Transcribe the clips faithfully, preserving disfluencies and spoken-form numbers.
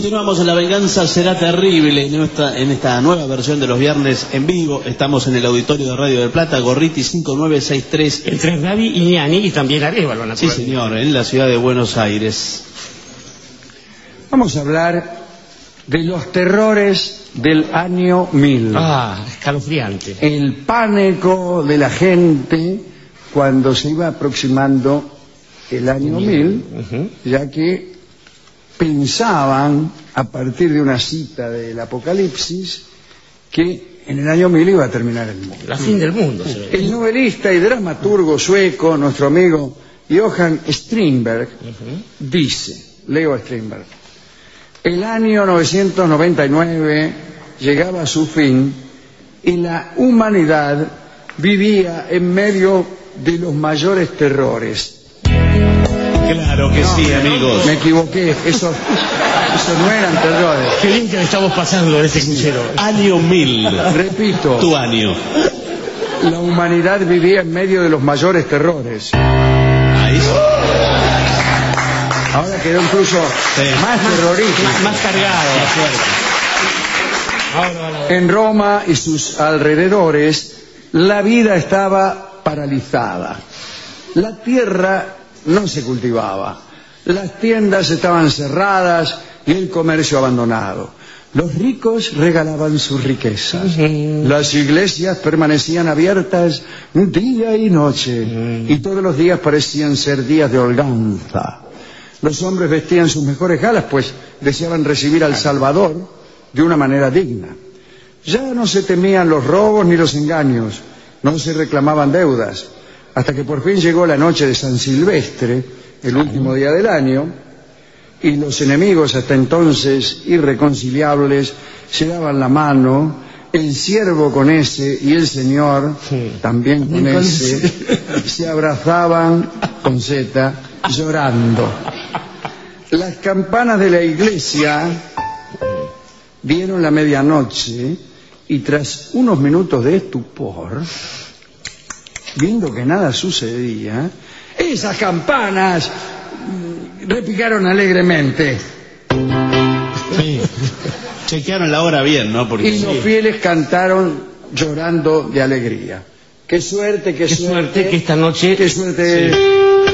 Continuamos en La Venganza Será Terrible, en esta, en esta nueva versión de los viernes en vivo. Estamos en el auditorio de Radio del Plata, Gorriti cinco nueve seis tres. Entre Gaby y Ñani y también Arévalo, naturalmente. Sí, señor, en la ciudad de Buenos Aires. Vamos a hablar de los terrores del año mil. Ah, escalofriante. El pánico de la gente cuando se iba aproximando el año mil, uh-huh. ya que pensaban, a partir de una cita del Apocalipsis, que en el año mil iba a terminar el mundo. La fin del mundo. El novelista y dramaturgo sueco, nuestro amigo Johan Strindberg, uh-huh. dice, leo a Strindberg, el año novecientos noventa y nueve llegaba a su fin y la humanidad vivía en medio de los mayores terrores. Claro que no, sí, amigos. Me equivoqué, eso, eso no eran terrores. Qué bien que le estamos pasando en este crucero. Año mil. Repito. Tu año. La humanidad vivía en medio de los mayores terrores. Ahí sí. Ahora quedó incluso sí. más terrorífico. Más, más cargado. Más fuerte. Ahora, ahora. En Roma y sus alrededores, la vida estaba paralizada. La tierra no se cultivaba, las tiendas estaban cerradas y el comercio abandonado. Los ricos regalaban sus riquezas, uh-huh. las iglesias permanecían abiertas día y noche, uh-huh. y todos los días parecían ser días de holganza. Los hombres vestían sus mejores galas, pues deseaban recibir al Salvador de una manera digna. Ya no se temían los robos ni los engaños, no se reclamaban deudas, hasta que por fin llegó la noche de San Silvestre, el último día del año, y los enemigos hasta entonces irreconciliables se daban la mano, el siervo con ese y el Señor sí. también con ese, se abrazaban con Z, llorando. Las campanas de la iglesia dieron la medianoche y tras unos minutos de estupor, viendo que nada sucedía, esas campanas repicaron alegremente. Sí. Chequearon la hora bien, ¿no? Porque y los sí. fieles cantaron llorando de alegría. Qué suerte, qué, qué suerte, suerte que esta noche. Qué suerte. Sí.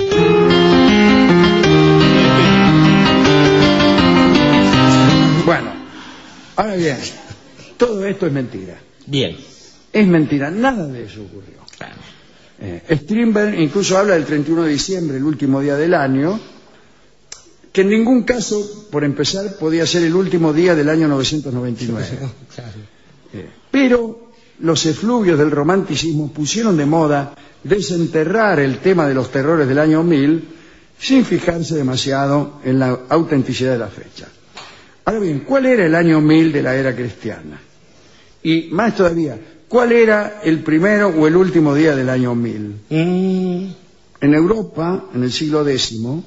Bueno, ahora bien, todo esto es mentira. Bien. Es mentira, nada de eso ocurrió. Claro. Eh, Strindberg incluso habla del treinta y uno de diciembre, el último día del año, que en ningún caso, por empezar, podía ser el último día del año novecientos noventa y nueve. Claro. Eh, pero los efluvios del romanticismo pusieron de moda desenterrar el tema de los terrores del año mil sin fijarse demasiado en la autenticidad de la fecha. Ahora bien, ¿cuál era el año mil de la era cristiana? Y más todavía, ¿cuál era el primero o el último día del año mil? Mm. En Europa, en el siglo décimo,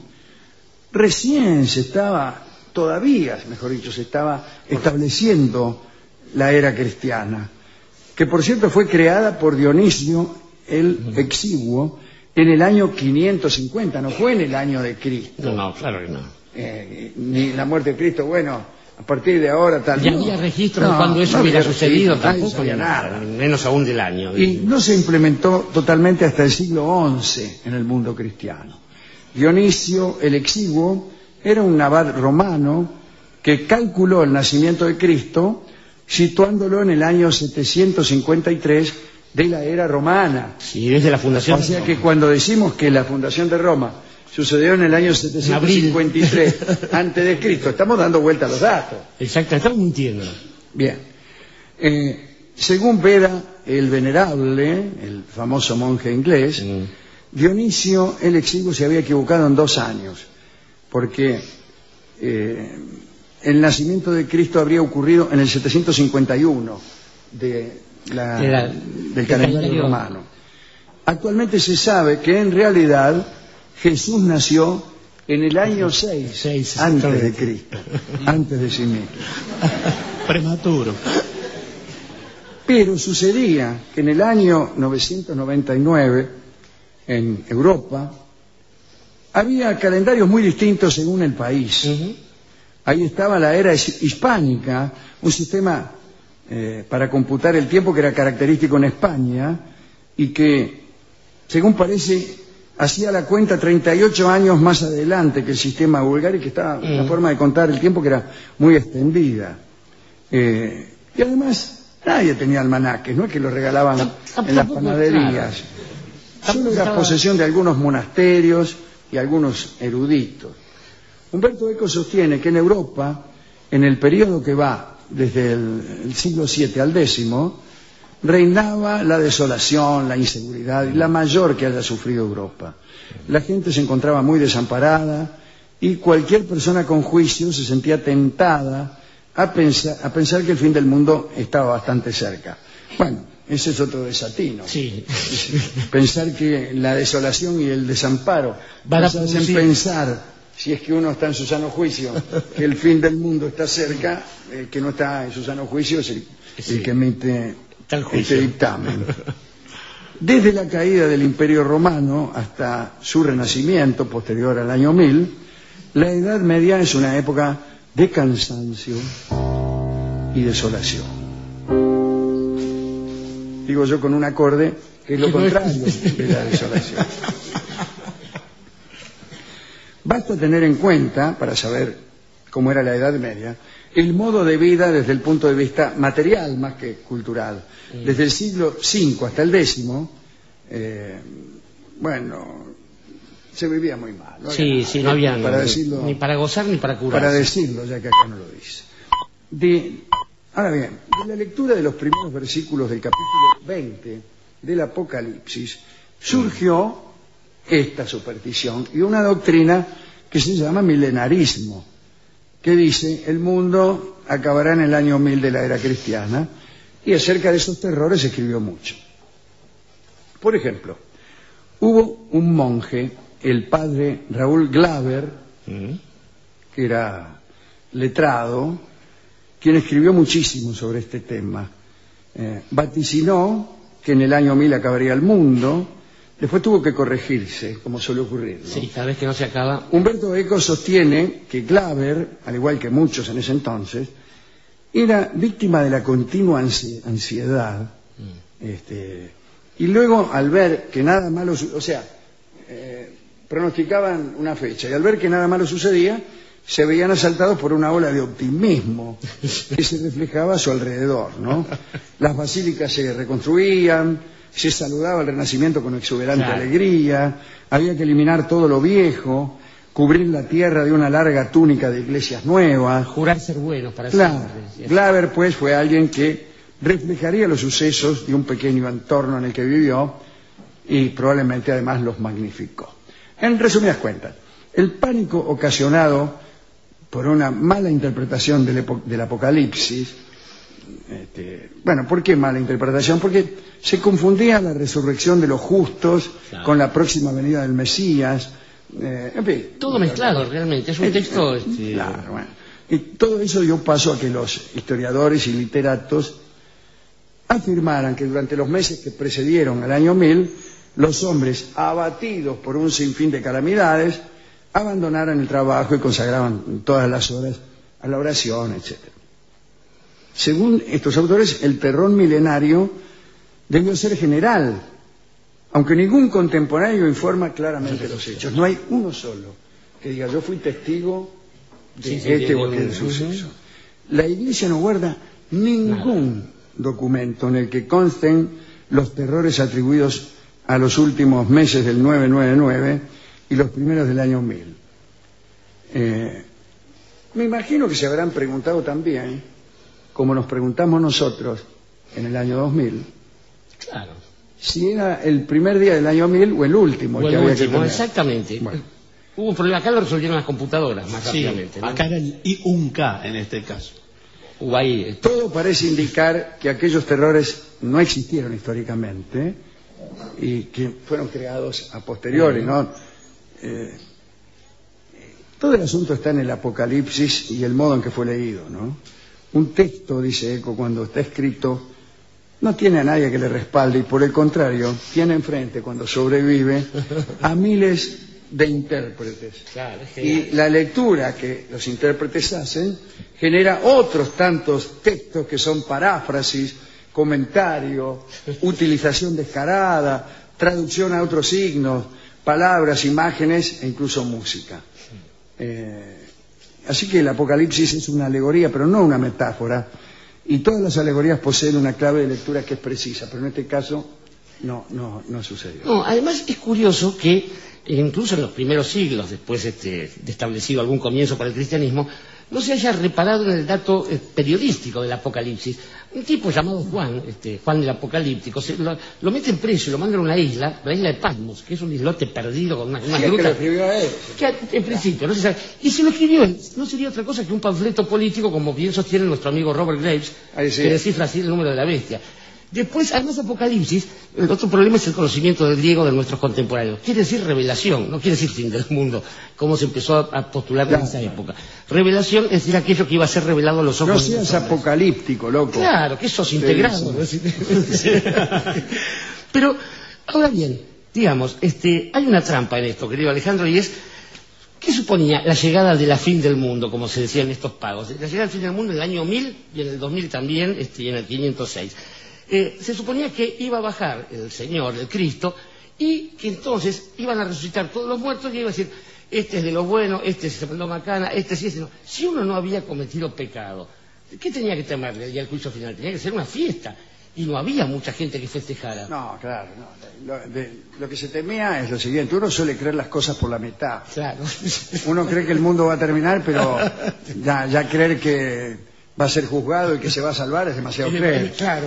recién se estaba, todavía, mejor dicho, se estaba estableciendo la era cristiana, que por cierto fue creada por Dionisio el Exiguo en el año quinientos cincuenta, no fue en el año de Cristo. No, no, claro que no. Eh, ni la muerte de Cristo, bueno, a partir de ahora tal vez. Ya había registro no, de cuando eso no hubiera sucedido, tampoco había nada. Menos aún del año. Y no se implementó totalmente hasta el siglo once en el mundo cristiano. Dionisio el Exiguo era un abad romano que calculó el nacimiento de Cristo situándolo en el año setecientos cincuenta y tres de la era romana. Sí, desde la fundación. O sea que cuando decimos que la fundación de Roma sucedió en el año setecientos cincuenta y tres antes de Cristo, estamos dando vuelta a los datos. Exacto, estamos mintiendo. Bien. Eh, según Beda el Venerable, el famoso monje inglés, mm. Dionisio el Exiguo se había equivocado en dos años, porque eh, el nacimiento de Cristo habría ocurrido en el setecientos cincuenta y uno de la, de la, del calendario, calendario romano. Actualmente se sabe que en realidad Jesús nació en el año seis, seis antes de Cristo, antes de sí mismo. Prematuro. Pero sucedía que en el año novecientos noventa y nueve, en Europa, había calendarios muy distintos según el país. Uh-huh. Ahí estaba la era hispánica, un sistema eh, para computar el tiempo que era característico en España y que, según parece, hacía la cuenta treinta y ocho años más adelante que el sistema vulgar y que estaba mm. una forma de contar el tiempo que era muy extendida. Eh, y además nadie tenía almanaques, no es que los regalaban Tamp en las panaderías. Claro. Solo era posesión de algunos monasterios y algunos eruditos. Humberto Eco sostiene que en Europa, en el periodo que va desde el, el siglo siete al décimo, reinaba la desolación, la inseguridad, la mayor que haya sufrido Europa. La gente se encontraba muy desamparada y cualquier persona con juicio se sentía tentada a pensar, a pensar que el fin del mundo estaba bastante cerca. Bueno, ese es otro desatino. Sí. Pensar que la desolación y el desamparo van a hacen pensar, si es que uno está en su sano juicio, que el fin del mundo está cerca, el que no está en su sano juicio es el, sí. el que emite este dictamen. Desde la caída del Imperio Romano hasta su renacimiento, posterior al año mil, la Edad Media es una época de cansancio y desolación. Digo yo con un acorde que es lo contrario de la desolación. Basta tener en cuenta, para saber cómo era la Edad Media, el modo de vida desde el punto de vista material más que cultural. Desde el siglo cinco hasta el décimo, eh, bueno, se vivía muy mal. No sí, había, sí, no había para decirlo, ni para gozar ni para curar. Para decirlo, ya que acá no lo dice. De, ahora bien, de la lectura de los primeros versículos del capítulo veinte del Apocalipsis, surgió esta superstición y una doctrina que se llama milenarismo, que dice el mundo acabará en el año mil de la era cristiana, y acerca de esos terrores se escribió mucho. Por ejemplo, hubo un monje, el padre Raúl Glaber, que era letrado, quien escribió muchísimo sobre este tema. Eh, vaticinó que en el año mil acabaría el mundo. Después tuvo que corregirse, como suele ocurrir, ¿no? Sí, cada vez que no se acaba. Humberto Eco sostiene que Glaber, al igual que muchos en ese entonces, era víctima de la continua ansiedad. Mm. Este, y luego, al ver que nada malo, o sea, eh, pronosticaban una fecha, y al ver que nada malo sucedía, se veían asaltados por una ola de optimismo que se reflejaba a su alrededor, ¿no? Las basílicas se reconstruían, se saludaba el Renacimiento con exuberante claro. alegría, había que eliminar todo lo viejo, cubrir la tierra de una larga túnica de iglesias nuevas. Jurar ser buenos para claro. siempre. Glaber, pues, fue alguien que reflejaría los sucesos de un pequeño entorno en el que vivió y probablemente además los magnificó. En resumidas cuentas, el pánico ocasionado por una mala interpretación del, del Apocalipsis. Este, bueno, ¿por qué mala interpretación? Porque se confundía la resurrección de los justos claro. con la próxima venida del Mesías. Eh, en fin, todo mezclado realmente, es un texto... Eh, este... Claro, bueno. Y todo eso dio paso a que los historiadores y literatos afirmaran que durante los meses que precedieron al año mil, los hombres, abatidos por un sinfín de calamidades, abandonaran el trabajo y consagraban todas las horas a la oración, etcétera. Según estos autores, el terror milenario debió ser general, aunque ningún contemporáneo informa claramente los hechos. No hay uno solo que diga, yo fui testigo de sí, sí, este o aquel suceso. La Iglesia no guarda ningún Nada. documento en el que consten los terrores atribuidos a los últimos meses del nueve nueve nueve y los primeros del año mil. Eh, me imagino que se habrán preguntado también, como nos preguntamos nosotros en el año dos mil, claro. si era el primer día del año mil o el último. O el el que había último, que tener. Exactamente. Bueno. Hubo un problema, acá lo resolvieron las computadoras más sí, rápidamente. ¿no? Acá era el I un K en este caso. Hubo ahí. Todo parece indicar que aquellos terrores no existieron históricamente y que fueron creados a posteriori, uh-huh. ¿no? Eh, todo el asunto está en el Apocalipsis y el modo en que fue leído, ¿no? Un texto, dice Eco, cuando está escrito, no tiene a nadie que le respalde y por el contrario, tiene enfrente, cuando sobrevive, a miles de intérpretes. Claro, es y la lectura que los intérpretes hacen genera otros tantos textos que son paráfrasis, comentario, utilización descarada, traducción a otros signos, palabras, imágenes e incluso música. Eh, así que el Apocalipsis es una alegoría, pero no una metáfora, y todas las alegorías poseen una clave de lectura que es precisa, pero en este caso no, no, no sucedió. No, además es curioso que incluso en los primeros siglos, después este, de establecido algún comienzo para el cristianismo, no se haya reparado en el dato eh, periodístico del Apocalipsis. Un tipo llamado Juan, este, Juan el Apocalíptico, se, lo, lo meten preso y lo mandan a una isla, la isla de Patmos, que es un islote perdido con una, una Sí, gruta. que lo escribió a él. Que en principio no se sabe. Y se lo escribió él. No sería otra cosa que un panfleto político, como bien sostiene nuestro amigo Robert Graves, Ahí sí. que descifra así el número de la bestia. Después, además de Apocalipsis, el otro problema es el conocimiento del griego de nuestros contemporáneos. Quiere decir revelación, no quiere decir fin del mundo, como se empezó a, a postular Claro. en esa época. Revelación es decir aquello que iba a ser revelado a los ojos No de los seas hombres. apocalíptico, loco. Claro, que sos integrado. Sí, Pero, ahora bien, digamos, este, hay una trampa en esto, querido Alejandro, y es, ¿qué suponía la llegada de la fin del mundo, como se decía en estos pagos? La llegada del fin del mundo en el año mil y en el dos mil también, este, y en el quinientos seis. Eh, se suponía que iba a bajar el Señor, el Cristo, y que entonces iban a resucitar todos los muertos y iba a decir, este es de lo bueno, este se mandó macana, este sí, este no. Si uno no había cometido pecado, ¿qué tenía que temerle el día del juicio final? Tenía que ser una fiesta, y no había mucha gente que festejara. No, claro, no. Lo, de, lo que se temía es lo siguiente, uno suele creer las cosas por la mitad. Claro. Uno cree que el mundo va a terminar, pero ya, ya creer que va a ser juzgado y que se va a salvar es demasiado creer. Claro.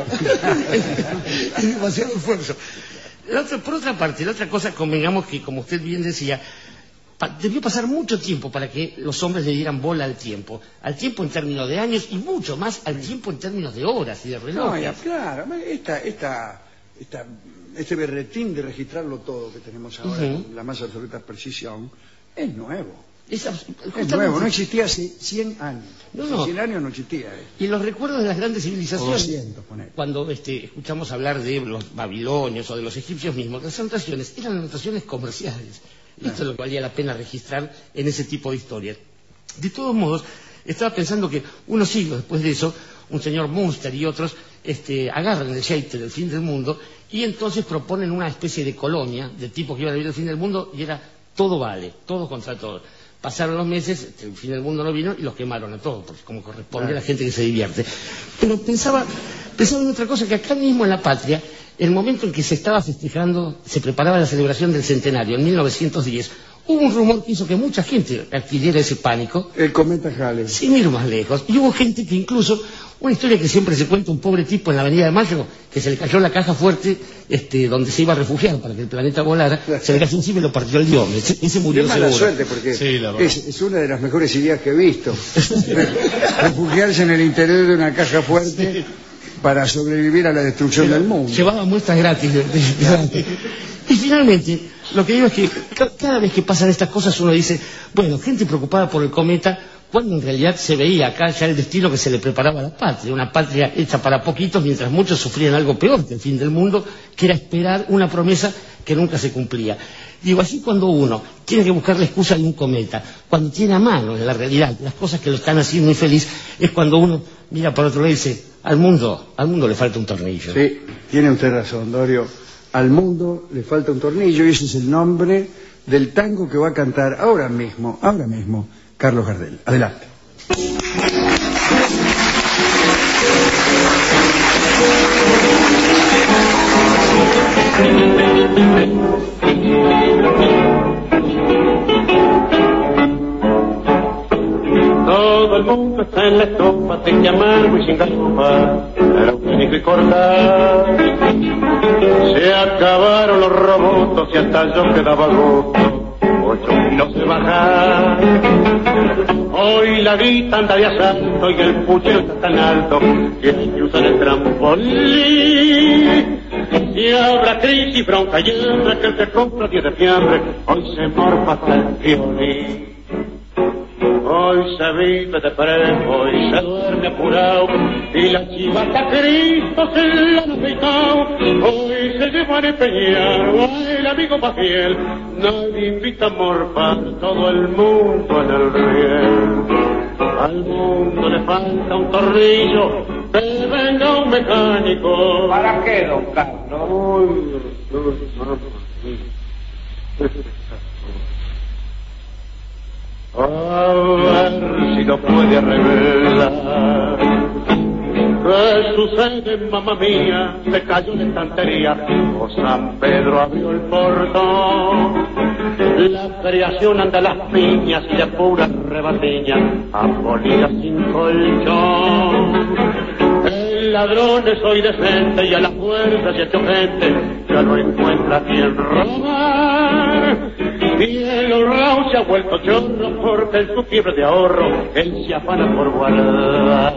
Es demasiado esfuerzo. La otra, por otra parte, la otra cosa, convengamos que, como usted bien decía, pa debió pasar mucho tiempo para que los hombres le dieran bola al tiempo. Al tiempo en términos de años y mucho más al tiempo en términos de horas y de No, relojes. ya, claro, esta, esta, esta, este berretín de registrarlo todo que tenemos ahora Uh-huh. con la más absoluta precisión es nuevo. Es, Es nuevo, no existía hace cien años. No, hace no. cien años no existía. ¿eh? Y los recuerdos de las grandes civilizaciones, doscientos, ponele. cuando este, escuchamos hablar de los babilonios o de los egipcios mismos, las anotaciones eran anotaciones comerciales. Esto es lo que valía la pena registrar en ese tipo de historias. De todos modos, estaba pensando que unos siglos después de eso, un señor Munster y otros este, agarran el Scheiter del fin del mundo y entonces proponen una especie de colonia de tipos que iban a vivir el fin del mundo y era todo vale, todo contra todo. Pasaron los meses, el fin del mundo no vino y los quemaron a todos, porque como corresponde a la gente que se divierte. Pero pensaba, pensaba en otra cosa, que acá mismo en la patria, el momento en que se estaba festejando, se preparaba la celebración del centenario, en mil novecientos diez, hubo un rumor que hizo que mucha gente adquiriera ese pánico, El cometa Halley. sin ir más lejos. Y hubo gente que incluso, una historia que siempre se cuenta, un pobre tipo en la Avenida de Mayo, que se le cayó la caja fuerte este, donde se iba a refugiar para que el planeta volara, se le cayó encima y lo partió el dios. Ese, ese murió Qué mala seguro. suerte, porque Sí, la verdad. es, es una de las mejores ideas que he visto. Refugiarse en el interior de una caja fuerte para sobrevivir a la destrucción del mundo. Llevaba muestras gratis. de- de- de- Y finalmente, lo que digo es que ca- cada vez que pasan estas cosas uno dice, bueno, gente preocupada por el cometa, cuando en realidad se veía acá ya el destino que se le preparaba a la patria, una patria hecha para poquitos mientras muchos sufrían algo peor que el fin del mundo, que era esperar una promesa que nunca se cumplía. Digo, así cuando uno tiene que buscar la excusa de un cometa, cuando tiene a mano en la realidad las cosas que lo están haciendo muy feliz, es cuando uno mira por otro lado y dice, al mundo, al mundo le falta un tornillo. Sí, tiene usted razón, Dorio. Al mundo le falta un tornillo y ese es el nombre del tango que va a cantar ahora mismo, ahora mismo, Carlos Gardel. Adelante. Todo el mundo está en la estopa, sin llamarme y sin galopa, pero único y cortar. Se acabaron los robots y hasta yo quedaba gusto, ocho kilos de bajar. Hoy la guita anda de asalto y el puchero está tan alto que hay que usar el trampolín. Y habrá crisis, bronca y hambre, que el que compra diez de fiambre, hoy se morfa hasta el violín. Hoy se vive de prepo y se duerme apurado, y la chivata Cristo se la han afeitado. Hoy se llevan a empeñar el amigo más fiel Nadie invita a morfar todo el mundo en el riel. Al mundo le falta un tornillo, que venga un mecánico. ¿Para qué, don Carlos? A ver si lo puede arreglar. ¿Qué sucede, mamá mía? Se cayó la estantería o San Pedro abrió el portón. La creación anda a las piñas y de pura rebatiña, abolida sin colchón. El ladrón es hoy decente y a la fuerza se ha hecho gente, ya no encuentra quien robar. Y el honrado se ha vuelto chorro porque en su fiebre de ahorro él se afana por guardar.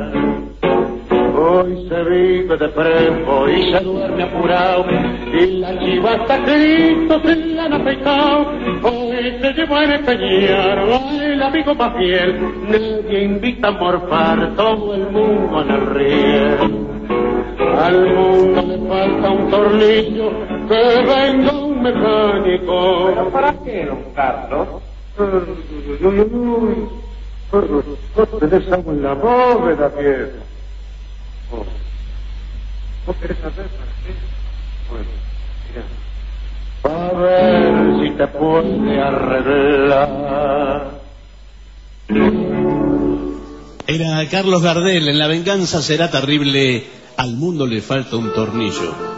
Hoy se vive de prepo y se duerme apurado, y la chivata Cristo se la han afeitado. Hoy se llevó a empeñar el amigo más fiel, nadie invita a morfar, todo el mundo en el riel. Al mundo le falta un tornillo, que venga un mecánico. ¿Pero para qué, don Carlos? Uy, uy, uy. Tenés agua en la bóveda, viejo. Oh. ¿No querés saber para qué? Bueno, mira. A ver si te puede arreglar. Era Carlos Gardel en La venganza será terrible. Al mundo le falta un tornillo.